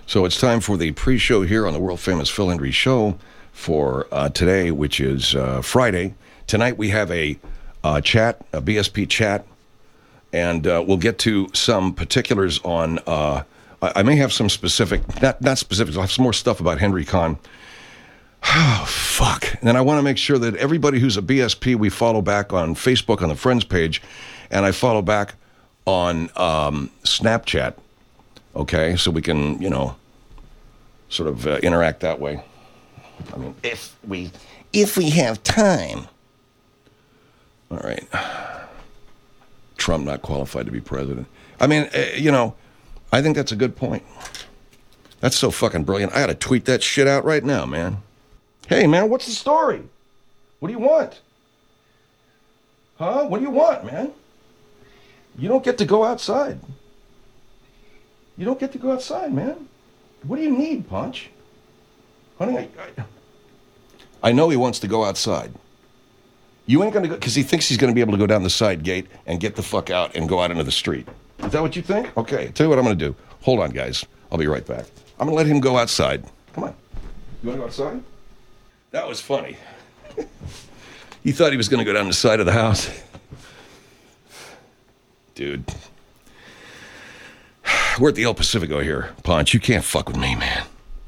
So it's time for the pre-show here on the world-famous Phil Hendrie Show for today, which is Friday. Tonight we have a chat, a BSP chat, and we'll get to some particulars on, I may have some specific, not specifics, I'll have some more stuff about Henry Kahn. Oh, fuck. And then I want to make sure that everybody who's a BSP, we follow back on Facebook on the Friends page, and I follow back on Snapchat. Okay, so we can, sort of interact that way. I mean, if we have time. All right. Trump not qualified to be president. I mean, I think that's a good point. That's so fucking brilliant. I got to tweet that shit out right now, man. Hey, man, what's the story? What do you want? Huh? What do you want, man? You don't get to go outside. You don't get to go outside, man. What do you need, Punch? Honey, I know he wants to go outside. You ain't going to go, because he thinks he's going to be able to go down the side gate and get the fuck out and go out into the street. Is that what you think? Okay, tell you what I'm going to do. Hold on, guys. I'll be right back. I'm going to let him go outside. Come on. You want to go outside? That was funny. He thought he was going to go down the side of the house. Dude. We're at the El Pacifico here, Ponch. You can't fuck with me, man.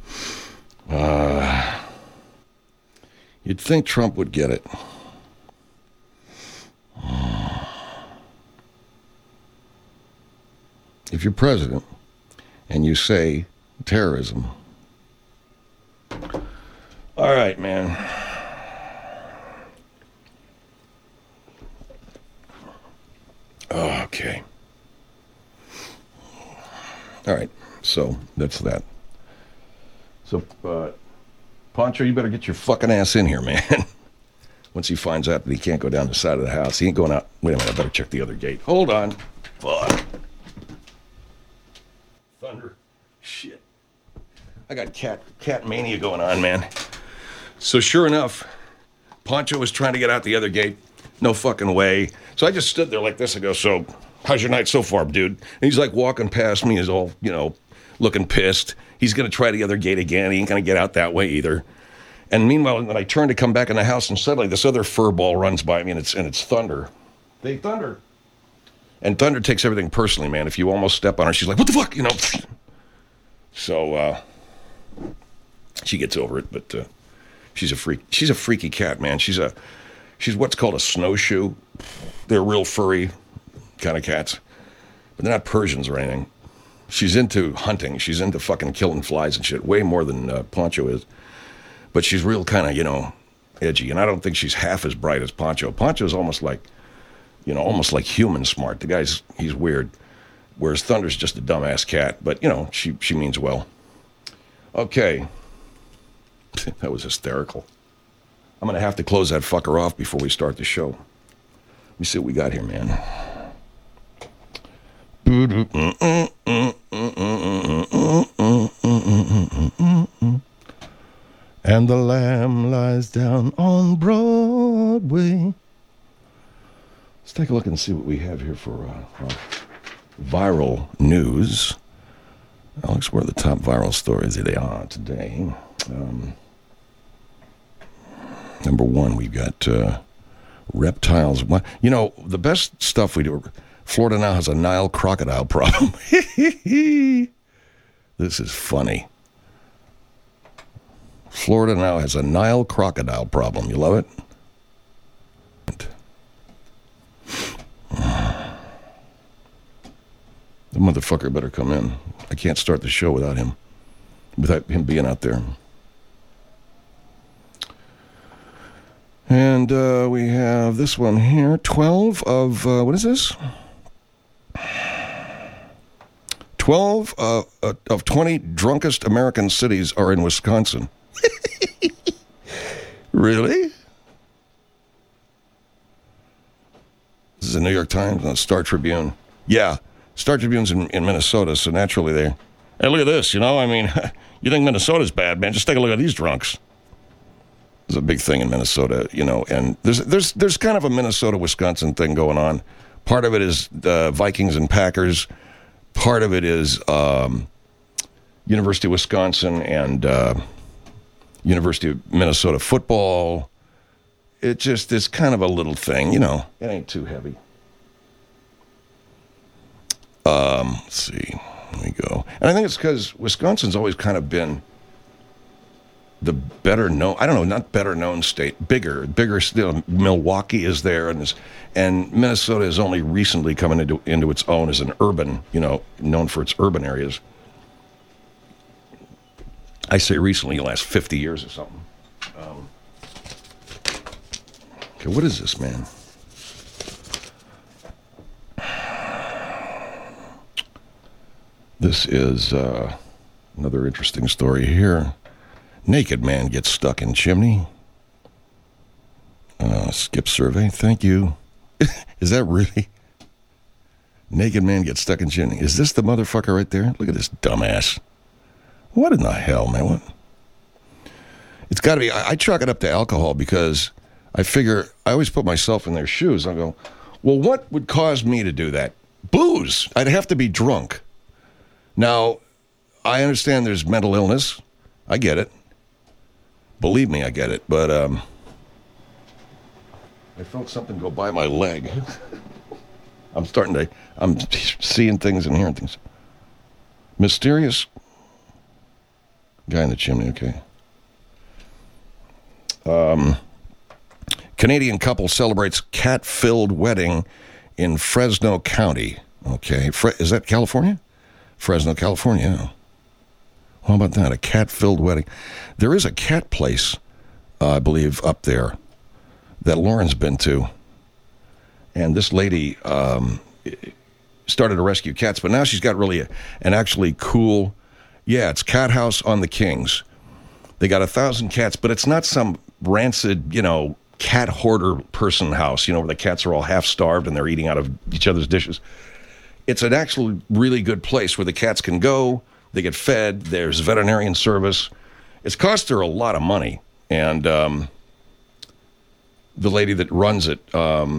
You'd think Trump would get it. If you're president and you say terrorism. All right, man. Okay. All right, so that's that. So, Pancho, you better get your fucking ass in here, man. Once he finds out that he can't go down the side of the house, he ain't going out. Wait a minute, I better check the other gate. Hold on. Fuck. Thunder. Shit. I got cat mania going on, man. So sure enough, Pancho was trying to get out the other gate. No fucking way. So I just stood there like this. I go, so how's your night so far, dude? And he's like walking past me. He's all, looking pissed. He's going to try the other gate again. He ain't going to get out that way either. And meanwhile, when I turn to come back in the house, and suddenly this other furball runs by me, and it's Thunder. They Thunder. And Thunder takes everything personally, man. If you almost step on her, she's like, what the fuck? So she gets over it, but she's a freak. She's a freaky cat, man. She's what's called a snowshoe. They're real furry kind of cats. But they're not Persians or anything. She's into hunting. She's into fucking killing flies and shit, way more than Poncho is. But she's real kind of, edgy. And I don't think she's half as bright as Poncho. Poncho's almost like human smart. The guy's, he's weird. Whereas Thunder's just a dumbass cat. But, she means well. Okay. That was hysterical. I'm going to have to close that fucker off before we start the show. Let me see what we got here, man. And the lamb lies down on Broadway. Let's take a look and see what we have here for viral news. Alex, what are the top viral stories? Here they are today. Number one, we've got reptiles. The best stuff we do. Florida now has a Nile crocodile problem. This is funny. Florida now has a Nile crocodile problem. You love it? The motherfucker better come in. I can't start the show without him being out there. And we have this one here. 12 of, what is this? 12 of 20 drunkest American cities are in Wisconsin. Really? This is the New York Times and the Star Tribune. Yeah, Star Tribune's in Minnesota, so naturally they're... Hey, look at this, you think Minnesota's bad, man? Just take a look at these drunks. There's a big thing in Minnesota, and there's kind of a Minnesota-Wisconsin thing going on. Part of it is Vikings and Packers. Part of it is, University of Wisconsin and University of Minnesota football. It just is kind of a little thing, you know. It ain't too heavy. Let's see. Let me go. And I think it's because Wisconsin's always kind of been the better known, I don't know, not better known state, bigger still. Milwaukee is there, and Minnesota is only recently coming into its own as an urban, you know, known for its urban areas. I say recently, the last 50 years or something. Okay, what is this, man? This is another interesting story here. Naked man gets stuck in chimney. Skip survey, thank you. Is that really? Naked man gets stuck in chimney. Is this the motherfucker right there? Look at this dumbass. What in the hell, man? What? It's got to be, I chalk it up to alcohol because I figure, I always put myself in their shoes. I go, well, what would cause me to do that? Booze. I'd have to be drunk. Now, I understand there's mental illness. I get it. Believe me, I get it. But I felt something go by my leg. I'm seeing things and hearing things. Mysterious guy in the chimney, okay. Canadian couple celebrates cat-filled wedding in Fresno County. Okay, is that California? Fresno, California. Yeah. How about that? A cat-filled wedding. There is a cat place, I believe, up there that Lauren's been to. And this lady started to rescue cats, but now she's got really an actually cool, it's Cat House on the Kings. They got 1,000 cats, but it's not some rancid, cat hoarder person house, where the cats are all half-starved and they're eating out of each other's dishes. It's an actually really good place where the cats can go, they get fed, there's veterinarian service. It's cost her a lot of money. And the lady that runs it,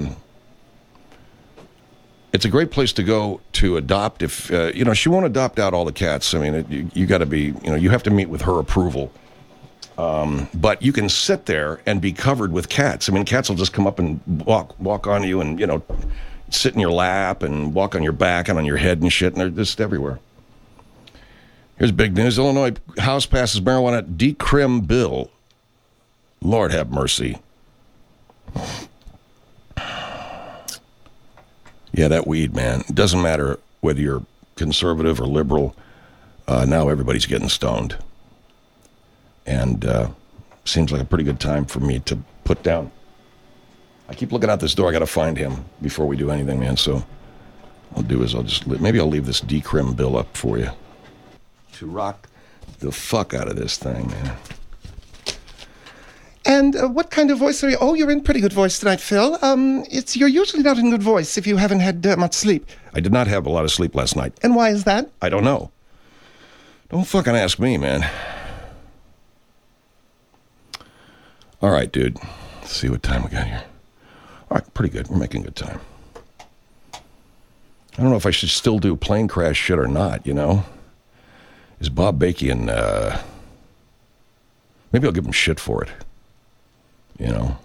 it's a great place to go to adopt if, she won't adopt out all the cats. I mean, you got to be, you have to meet with her approval. But you can sit there and be covered with cats. I mean, cats will just come up and walk on you and, sit in your lap and walk on your back and on your head and shit, and they're just everywhere. Here's big news. Illinois House passes marijuana decrim bill. Lord have mercy. Yeah, that weed, man. It doesn't matter whether you're conservative or liberal. Now everybody's getting stoned. And seems like a pretty good time for me to put down. I keep looking out this door. I got to find him before we do anything, man. So I'll do is I'll leave this decrim bill up for you to rock the fuck out of this thing, man. And what kind of voice are you? Oh, you're in pretty good voice tonight, Phil. You're usually not in good voice if you haven't had much sleep. I did not have a lot of sleep last night. And why is that? I don't know. Don't fucking ask me, man. All right, dude. Let's see what time we got here. All right, pretty good. We're making good time. I don't know if I should still do plane crash shit or not, Is Bob Bakian, maybe I'll give him shit for it. I'll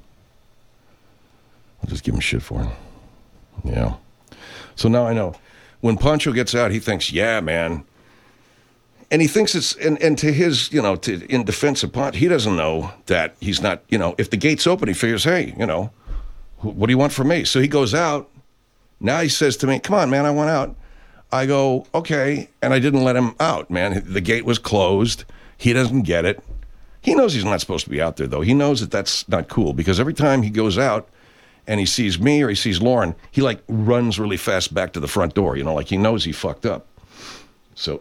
just give him shit for it. Yeah. So now I know. When Pancho gets out, he thinks, yeah, man. And he thinks it's, and to his, in defense of Pancho, he doesn't know that he's not, if the gate's open, he figures, hey, what do you want from me? So he goes out. Now he says to me, come on, man, I want out. I go, okay. And I didn't let him out, man. The gate was closed. He doesn't get it. He knows he's not supposed to be out there, though. He knows that that's not cool because every time he goes out and he sees me or he sees Lauren, he runs really fast back to the front door, he knows he fucked up. So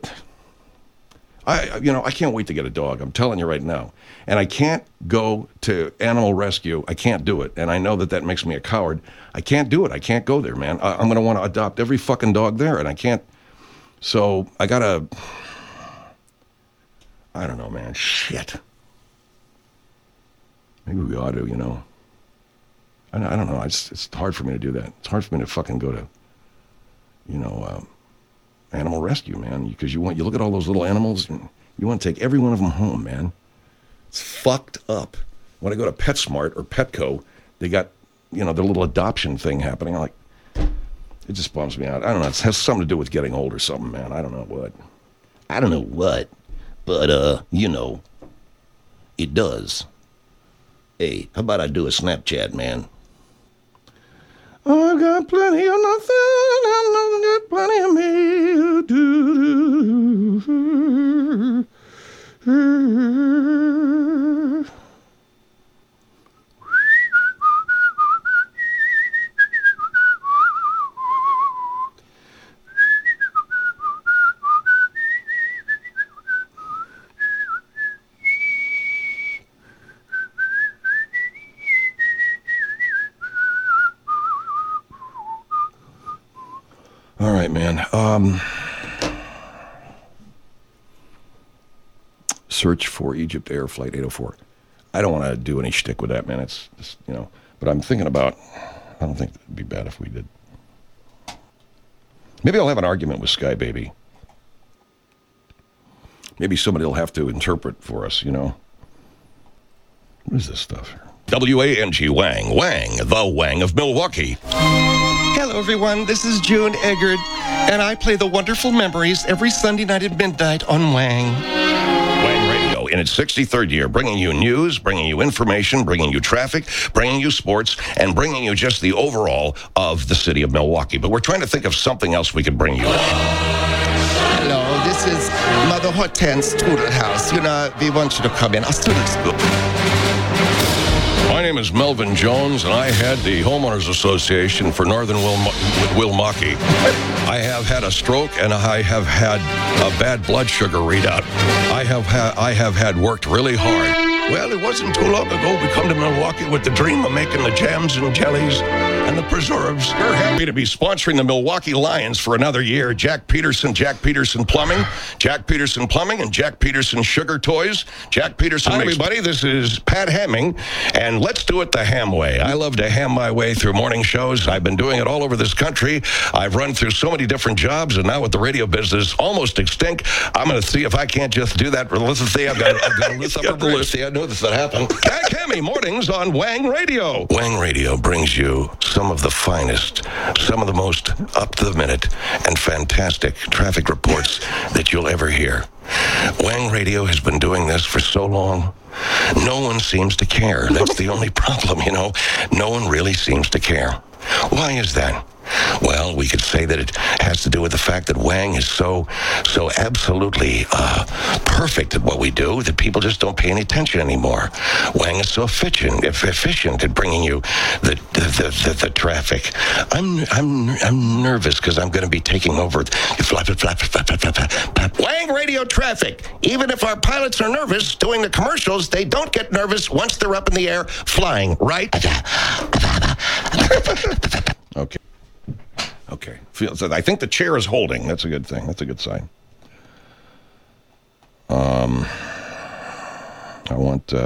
I can't wait to get a dog. I'm telling you right now. And I can't go to animal rescue. I can't do it. And I know that makes me a coward. I can't do it. I can't go there, man. I'm going to want to adopt every fucking dog there, and I can't. So I got to, I don't know, man. Shit. Maybe we ought to, I don't know. It's hard for me to do that. It's hard for me to fucking go to, animal rescue, man, because you look at all those little animals and you want to take every one of them home, man. It's fucked up. When I go to PetSmart or Petco, they got, their little adoption thing happening. I'm like, it just bums me out. I don't know. It has something to do with getting old or something, man. I don't know what. But, it does. Hey, how about I do a Snapchat, man? I got plenty of nothing, I got plenty of me to do. All right, man. Search for Egypt Air Flight 804. I don't want to do any shtick with that, man. It's just, but I'm thinking about, I don't think it'd be bad if we did. Maybe I'll have an argument with Sky Baby. Maybe somebody will have to interpret for us, What is this stuff? W-A-N-G, Wang. Wang, the Wang of Milwaukee. Hello, everyone. This is June Eggert, and I play the Wonderful Memories every Sunday night at midnight on Wang. Wang Radio in its 63rd year, bringing you news, bringing you information, bringing you traffic, bringing you sports, and bringing you just the overall of the city of Milwaukee. But we're trying to think of something else we could bring you. Hello, this is Mother Hortense Toodlehouse. We want you to come in. Our students go. My name is Melvin Jones, and I head the Homeowners Association for Northern Wilmaki. I have had a stroke, and I have had a bad blood sugar readout. I have had worked really hard. Well, it wasn't too long ago we come to Milwaukee with the dream of making the jams and jellies and the preserves. We're happy to be sponsoring the Milwaukee Lions for another year. Jack Peterson Plumbing, Jack Peterson Plumbing, and Jack Peterson Sugar Toys. Jack Peterson. Hi, everybody. This is Pat Hamming, and let's do it the ham way. I love to ham my way through morning shows. I've been doing it all over this country. I've run through so many different jobs, and now with the radio business almost extinct, I'm going to see if I can't just do that relentlessly. I've got a list up the list. I know this would happen. Pat Hammy mornings on Wang Radio. Wang Radio brings you some of the finest, some of the most up-to-the-minute and fantastic traffic reports that you'll ever hear. Wang Radio has been doing this for so long. No one seems to care. That's the only problem, No one really seems to care. Why is that? Well, we could say that it has to do with the fact that Wang is so absolutely perfect at what we do that people just don't pay any attention anymore. Wang is so efficient at bringing you the traffic. I'm nervous because I'm going to be taking over. Wang Radio traffic. Even if our pilots are nervous doing the commercials, they don't get nervous once they're up in the air flying, right? Okay. I think the chair is holding. That's a good thing. That's a good sign. I want,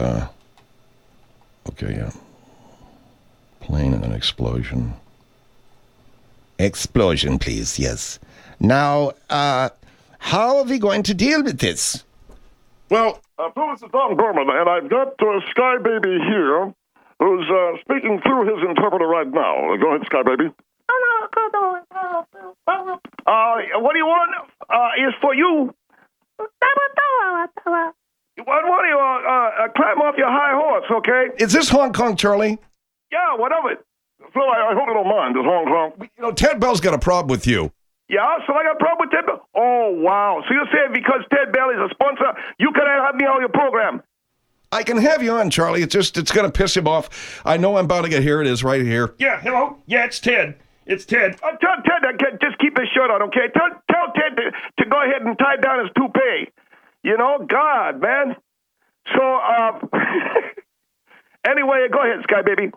plane and an explosion. Explosion, please, yes. Now, how are we going to deal with this? Well, this is Tom Gorman, and I've got Sky Baby here, who's speaking through his interpreter right now. Go ahead, Sky Baby. What do you want? Is for you. Why don't you climb off your high horse, okay? Is this Hong Kong, Charlie? Yeah, what of it? So I hope you don't mind, this Hong Kong. Ted Bell's got a problem with you. Yeah, so I got a problem with Ted Bell? Oh, wow. So you're saying because Ted Bell is a sponsor, you can have me on your program? I can have you on, Charlie. It's going to piss him off. I know I'm about to get, here it is, right here. Yeah, hello? Yeah, it's Ted. It's Ted. Tell Ted to just keep his shirt on, okay? Tell Ted to go ahead and tie down his toupee. God, man. So, anyway, go ahead, Sky Baby.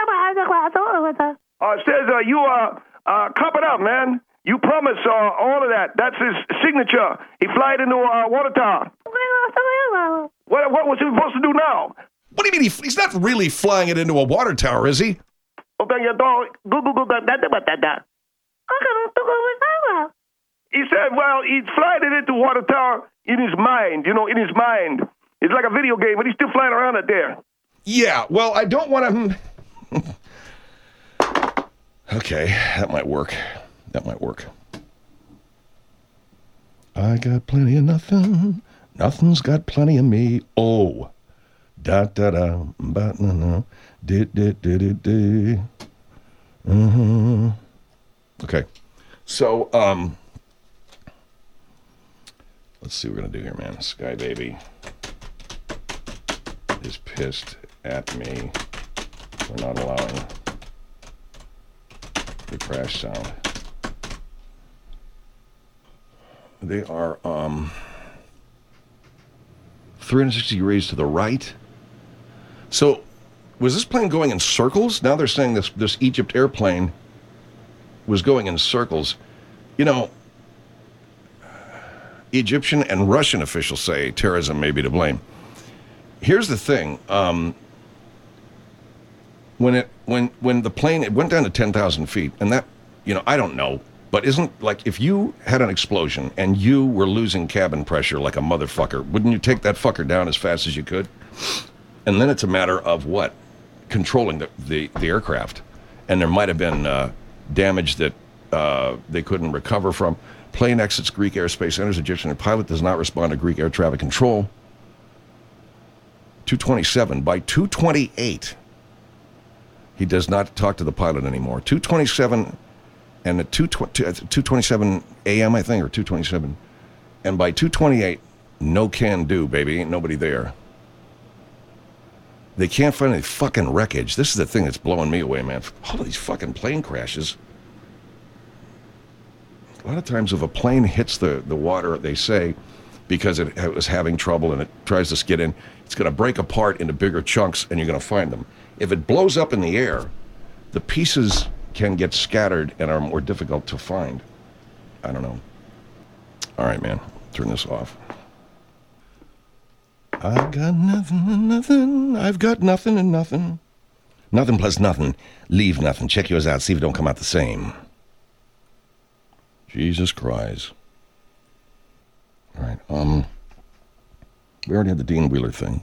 It says you cop it up, man. You promise all of that. That's his signature. He fly it into a water tower. What was he supposed to do now? What do you mean? He's not really flying it into a water tower, is he? He said, well, he's flying it into water tower in his mind, in his mind. It's like a video game, but he's still flying around out there. Yeah, well, I don't want to... Okay, that might work. I got plenty of nothing. Nothing's got plenty of me. Oh. Da-da-da. Ba-na-na. Di-di-di-di-di. Mm-hmm. Okay. So, let's see what we're going to do here, man. Sky Baby is pissed at me for not allowing the crash sound. They are 360 degrees to the right. So, was this plane going in circles? Now they're saying this Egypt airplane was going in circles. Egyptian and Russian officials say terrorism may be to blame. Here's the thing. When the plane, it went down to 10,000 feet, and that, I don't know, but isn't, like, if you had an explosion and you were losing cabin pressure like a motherfucker, wouldn't you take that fucker down as fast as you could? And then it's a matter of what? Controlling the aircraft. And there might have been damage that they couldn't recover from. Plane exits Greek airspace, enters Egyptian, and pilot does not respond to Greek air traffic control. 2:27. By 2:28, he does not talk to the pilot anymore. 2:27 and at 2:27 a.m., I think, or 2:27. And by 2:28, no can do, baby. Ain't nobody there. They can't find any fucking wreckage. This is the thing that's blowing me away, man. All of these fucking plane crashes. A lot of times if a plane hits the water, they say, because it was having trouble and it tries to skid in, it's going to break apart into bigger chunks and you're going to find them. If it blows up in the air, the pieces can get scattered and are more difficult to find. I don't know. All right, man. Turn this off. I've got nothing and nothing. I've got nothing and nothing. Nothing plus nothing. Leave nothing. Check yours out. See if it don't come out the same. Jesus Christ. All right. We already had the Dean Wheeler thing.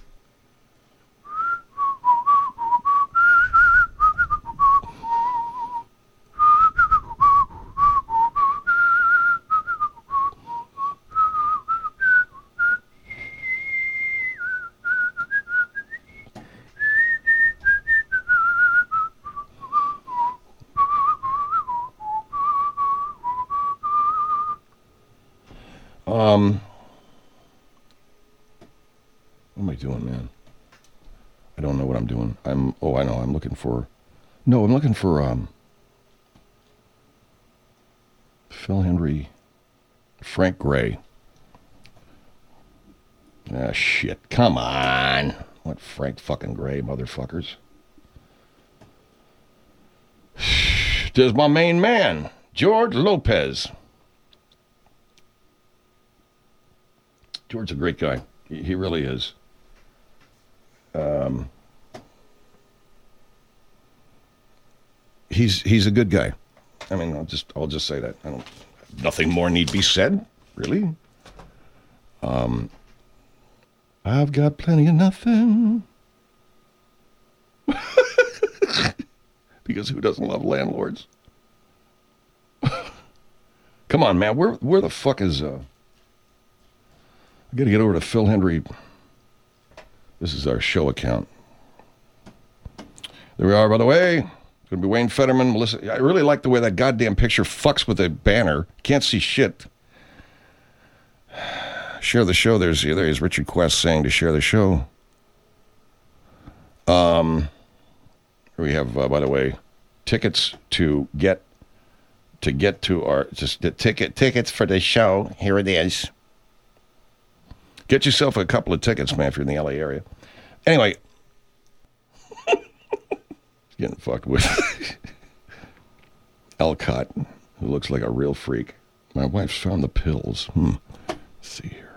What am I doing, man? I don't know what I'm doing. I know. I'm looking for Phil Hendrie, Frank Gray. Ah, shit. Come on. What Frank fucking Gray, motherfuckers? There's my main man, George Lopez. George's a great guy. He really is. He's a good guy. I mean, I'll just say that. Nothing more need be said, really. I've got plenty of nothing. Because who doesn't love landlords? Come on, man. Where the fuck is I got to get over to Phil Hendrie. This is our show account. There we are, by the way. It's going to be Wayne Fetterman, Melissa. I really like the way that goddamn picture fucks with the banner. Can't see shit. Share the show. There is Richard Quest saying to share the show. We have, by the way, tickets to get to our tickets for the show. Here it is. Get yourself a couple of tickets, man, if you're in the LA area. Anyway, getting fucked with. Elcott, who looks like a real freak. My wife's found the pills. Let's see here.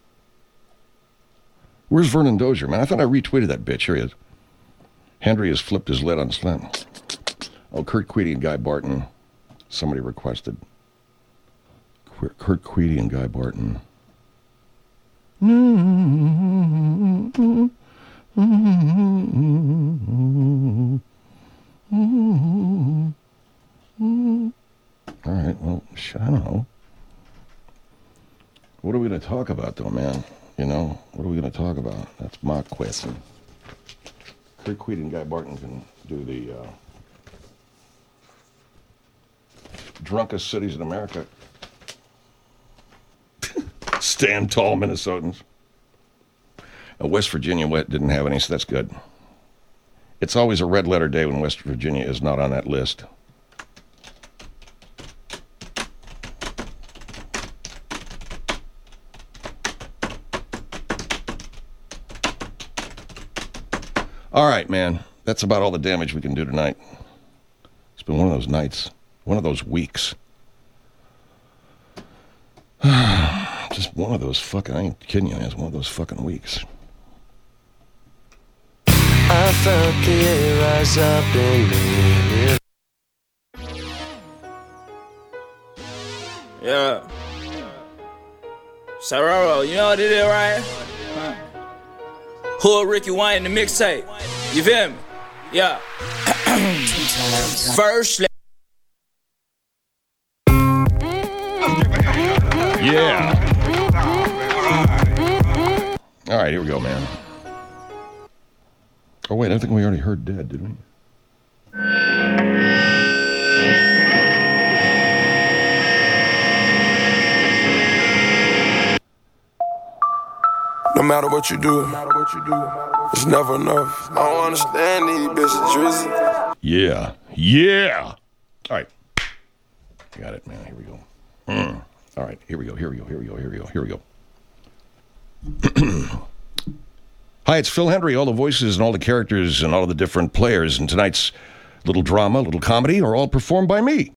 Where's Vernon Dozier, man? I thought I retweeted that bitch. Here he is. Hendrie has flipped his lid on Slam. Oh, Kurt Queedy and Guy Barton. Somebody requested. Kurt Queedy and Guy Barton. All right, well, I don't know. What are we going to talk about, though, man? You know, what are we going to talk about? That's my question. Kurt Queedy and Guy Barton can do the drunkest cities in America. Stand tall, Minnesotans. West Virginia didn't have any, so that's good. It's always a red letter day when West Virginia is not on that list. All right, man. That's about all the damage we can do tonight. It's been one of those nights, one of those weeks. Just one of those fucking, I ain't kidding you, it's one of those fucking weeks. I felt the air rise up in me. Yeah. Sororo, you know what it is, right? Huh? Hood Ricky Wayne, the mixtape. You feel me? Yeah. First. Yeah. All right, here we go, man. Oh, wait, I think we already heard Dead, didn't we? No matter what you do, it's never enough. I don't understand these bitches, Drizzy. Yeah. Yeah. All right. Got it, man. Here we go. All right. Here we go. Hi, it's Phil Hendry. All the voices and all the characters and all of the different players in tonight's little drama, little comedy are all performed by me.